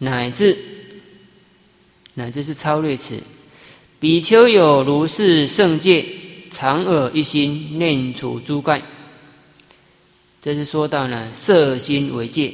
乃至是超略词。比丘有如是圣戒，常耳一心，念处诸盖。这是说到呢，摄心为戒。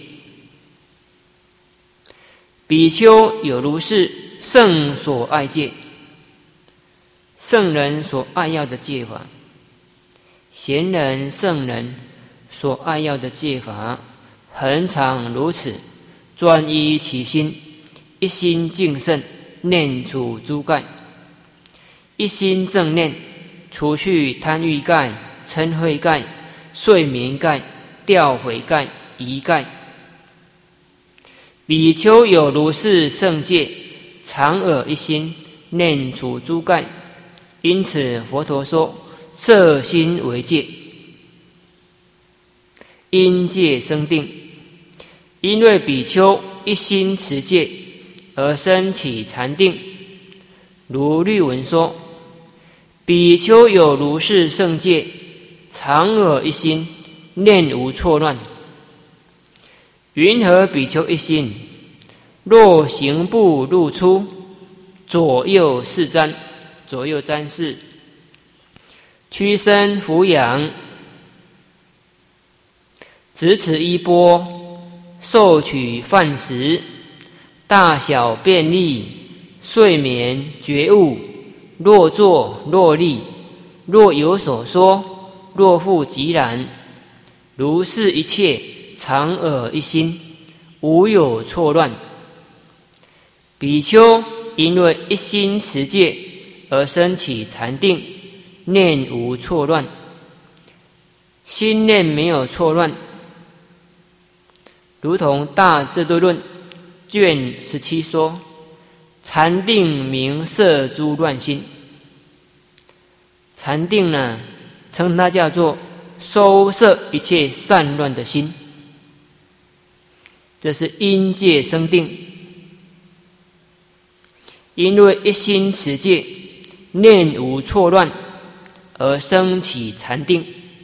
比丘有如是圣所爱戒，圣人所爱要的戒法，贤人圣人所爱要的戒法，恒常如此，专一其心，一心净胜，念处诸盖。一心正念，除去贪欲盖、嗔恚盖、睡眠盖、掉悔盖、疑盖。比丘有如是圣戒，常耳一心，念处诸盖。因此佛陀说，摄心为戒。因戒生定，因为比丘一心持戒而生起禅定。如律文说，比丘有如是圣戒，常耳一心，念无错乱。云何比丘一心？若行步入出，左右四瞻，左右瞻视，屈身俯仰，执持衣钵，受取饭食，大小便利，睡眠觉悟，若坐若立，若有所说，若复即然，如是一切常耳一心，无有错乱。比丘因为一心持戒而生起禅定，念无错乱。心念没有错乱，如同《大智度论》卷17说，禅定名摄诸乱心。禅定呢，称它叫做收摄一切散乱的心，这是因戒生定。因为一心持戒，念无错乱，而生起禅定。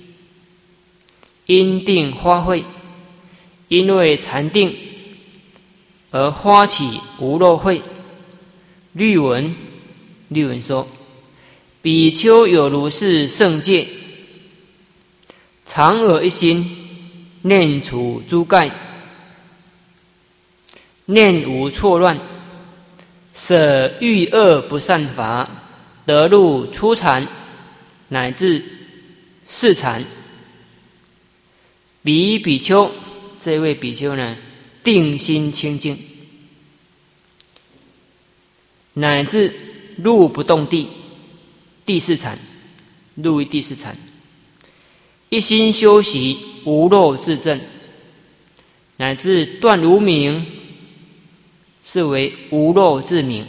因定发慧，因为禅定而发起无漏慧。律文说，比丘有如是圣戒，常耳一心，念处诸盖，念无错乱，舍欲恶不善法，得入初禅，乃至四禅。比丘，这位比丘呢，定心清净，乃至入不动地，第四禅，入于第四禅，一心修习无漏自证，乃至断无明，是为无漏自明。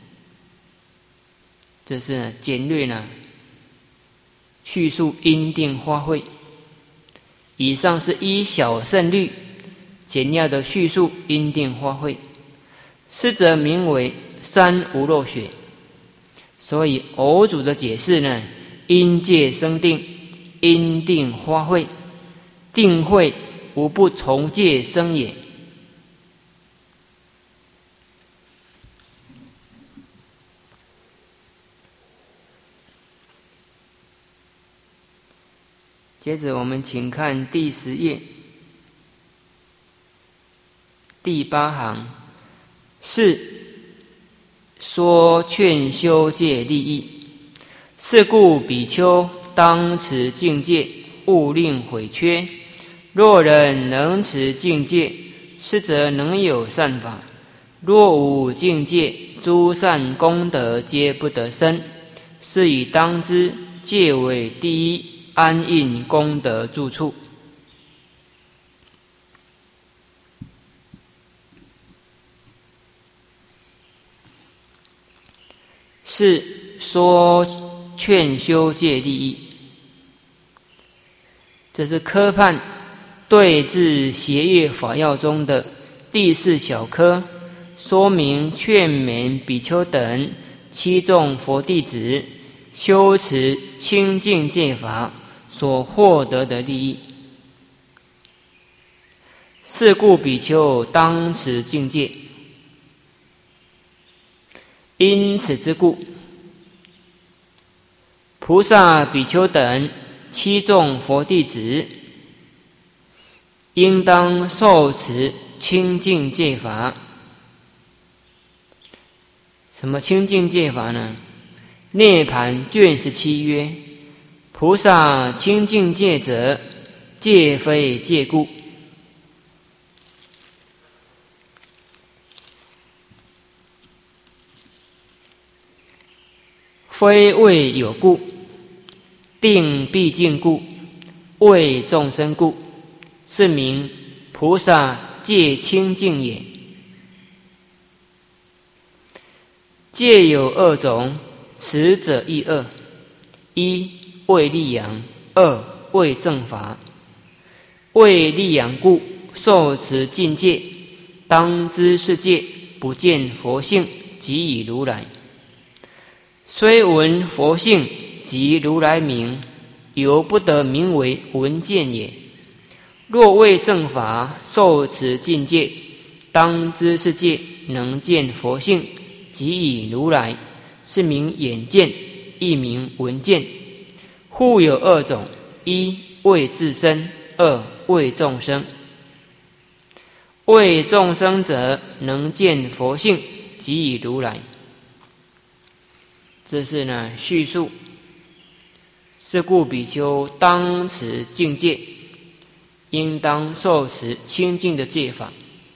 这是简略呢叙述因定发慧。以上是依小乘律简要的叙述因定发慧，是则名为三无漏学。所以偶主的解释呢，因戒生定，因定发慧，定慧无不从戒生也。接着我们请看第10页第8行，是说劝修戒利益。是故比丘当持净戒，勿令毁缺。若人能持净戒，是则能有善法；若无净戒，诸善功德皆不得生。是以当知，戒为第一安印功德住处。是说劝修戒利益，这是科判对治邪业法要中的第4小科，说明劝勉比丘等七众佛弟子修持清净戒法所获得的利益。是故比丘当持净戒， 因此之故，菩萨、比丘等七众佛弟子，应当受持清净戒法。什么清净戒法呢？涅盘卷17曰：菩萨清净戒者，戒非戒故。非为有故，定必净故，为众生故，是名菩萨戒清净也。戒有2种，持者亦2：一为利养，二为正法。为利养故，受持禁戒，当知是戒不见佛性，即以如来。虽闻佛性及如来名，犹不得名为闻见也。若为正法，受持禁戒，当知是戒能见佛性，即以如来，是名眼见，亦名闻见。互有2种：一为自身，二为众生。为众生者，能见佛性，即以如来。这是呢叙述，是故比丘当持净戒，应当受持清净的戒法。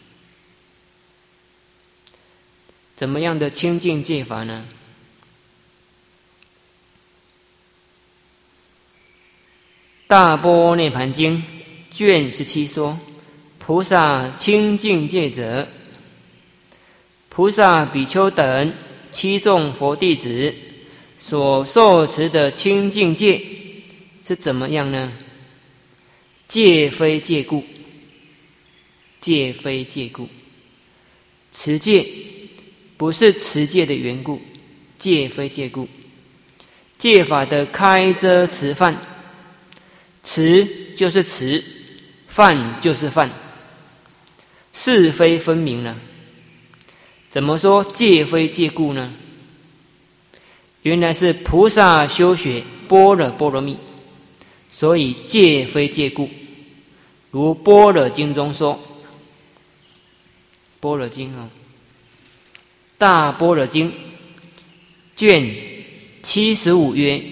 怎么样的清净戒法呢？大般涅盘经卷17说：菩萨清净戒者，菩萨、比丘等七众佛弟子所受持的清净戒是怎么样呢？戒非戒故，戒非戒故。持戒不是持戒的缘故，戒非戒故。戒法的开遮持犯，持就是持，犯就是犯，是非分明了。怎么说戒非戒故呢？原来是菩萨修学般若波罗蜜，所以戒非戒故。如般若经中说，般若经大般若经卷75曰，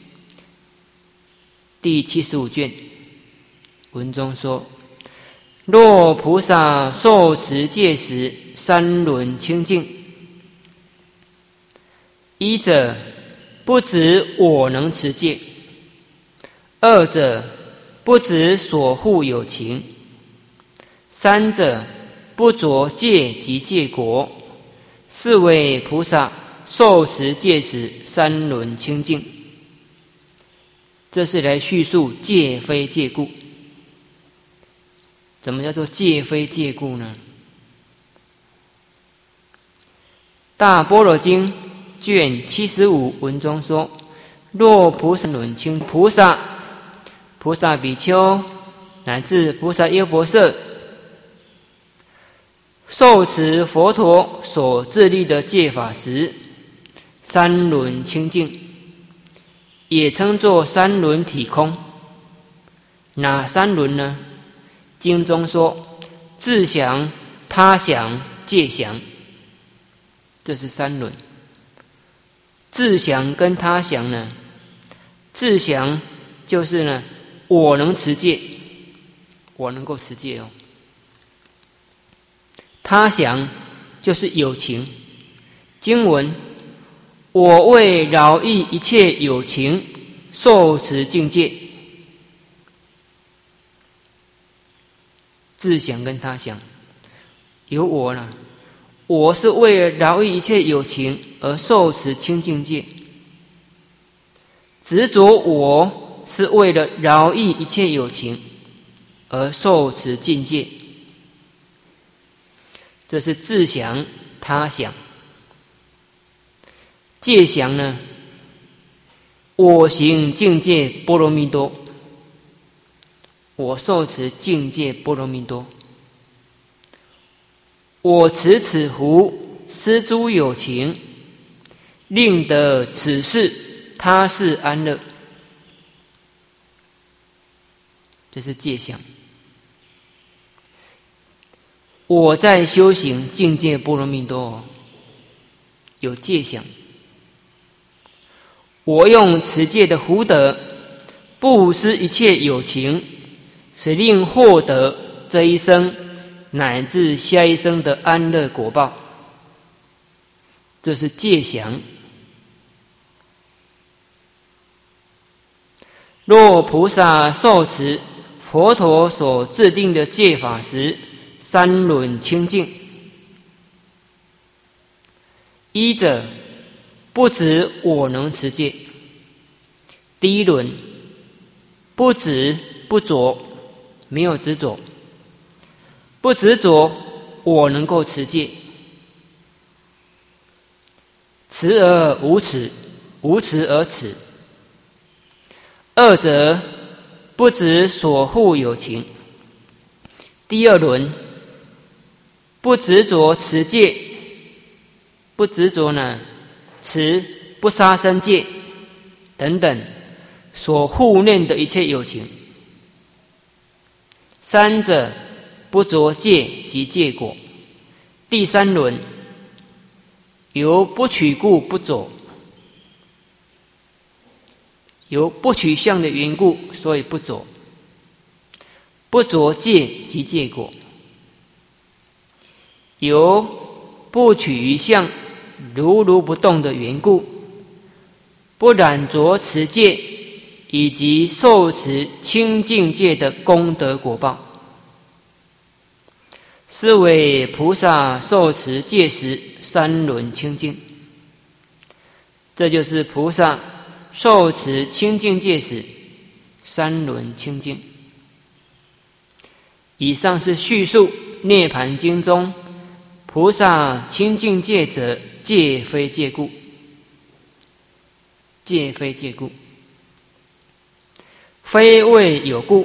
第75卷文中说：若菩萨受持戒时，三轮清净。一者不止我能持戒，二者不止所护有情，三者不着戒及戒果，是为菩萨受持戒时三轮清净。这是来叙述戒非戒故。怎么叫做戒非戒故呢？大般若经卷75文中说：若菩萨轮清，菩萨、比丘乃至菩萨优婆塞受持佛陀所自立的戒法时，三轮清净，也称作三轮体空。哪三轮呢？经中说：自详、他详、戒详，这是三轮。自详跟他详呢，自详就是呢，我能持戒，我能够持戒哦。他详就是有情，经文：我为饶益一切有情，受持净戒。自详跟他详，有我呢，我是为了饶益一切有情而受持清净戒。执着我是为了饶益一切有情而受持净戒。这是自详、他详。戒详呢，我行净戒波罗蜜多，我受持净戒波罗蜜多。我持此壶施诸有情， 令得此事他事安乐，这是戒相。我在修行境界波罗蜜多，有戒相。我用持戒的福德，布施一切有情，使令获得这一生乃至下一生的安乐果报，这是戒相。若菩萨受持佛陀所制定的戒法时，三轮清净。一者，不执我能持戒。第一轮，不执不着，没有执着，不执着我能够持戒。持而无持，无持而持。二者，不执所护有情。第二轮，不执着持戒，不执着呢持不杀生戒等等所护念的一切有情。三者，不着戒及戒果。第三轮，由不取故不着，由不取相的缘故，所以不着。不着戒及戒果，由不取于相如如不动的缘故，不染着持戒以及受持清净戒的功德果报，是为菩萨受持戒时三轮清净。这就是菩萨受持清净戒时三轮清净。以上是叙述《涅盘经》中菩萨清净戒者，戒非戒故，戒非戒故，非为有故，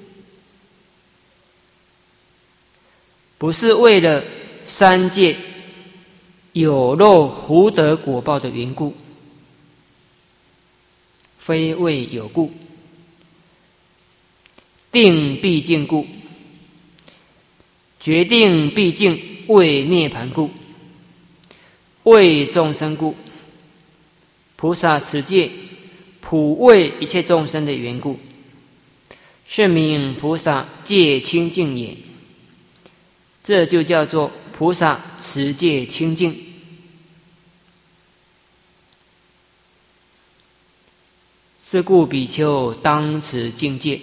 不是为了三界有漏福德果报的缘故，非为有故，定必净故，决定必净为涅盘故，为众生故。菩萨持戒普为一切众生的缘故，是名菩萨戒清净也。这就叫做菩萨持戒清净。是故比丘当持净戒。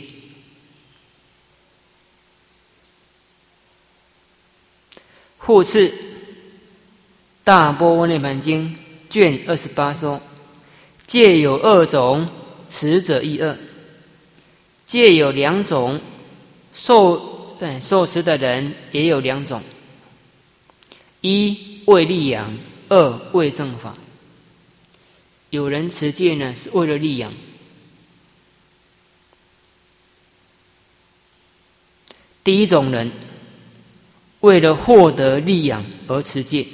复次，《大般若涅盘经》卷28说，戒有二种，持者亦二。戒有两种，受持的人也有两种：一为利养，二为正法。有人持戒呢，是为了利养；第一种人为了获得利养而持戒。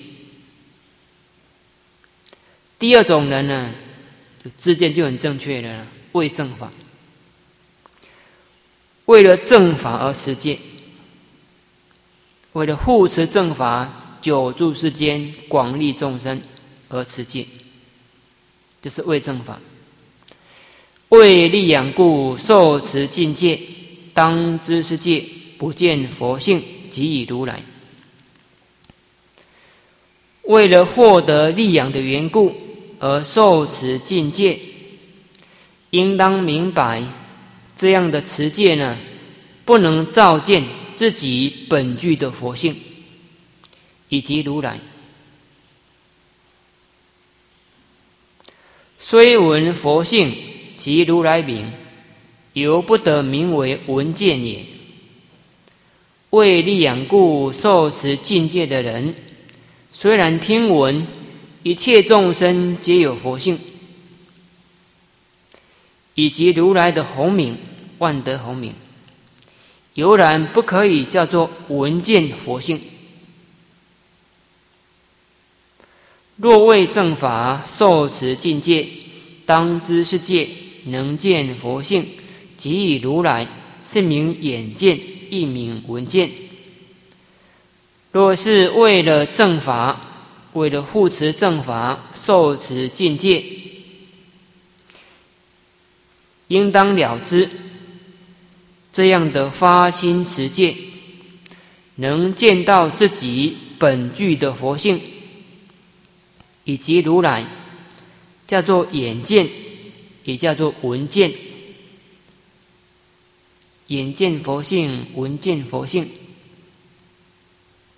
第二种人呢，知见就很正确了，为正法，为了正法而持戒，为了护持正法，久住世间，广利众生而持戒，这是为正法。为利养故，受持禁戒，当知是戒不见佛性，即以如来。为了获得利养的缘故而受持禁戒，应当明白，这样的持戒呢，不能照见自己本具的佛性以及如来。虽闻佛性及如来名，犹不得名为闻见也。为利养故受持禁戒的人，虽然听闻一切众生皆有佛性，以及如来的洪名、万德洪名，犹然不可以叫做闻见佛性。 若为正法受持境界，当知是界能见佛性，即以如来是名眼见，亦名闻见。若是为了正法，为了护持正法受持境界，应当了知这样的发心持戒，能见到自己本具的佛性，以及如来，叫做眼见，也叫做闻见。眼见佛性，闻见佛性。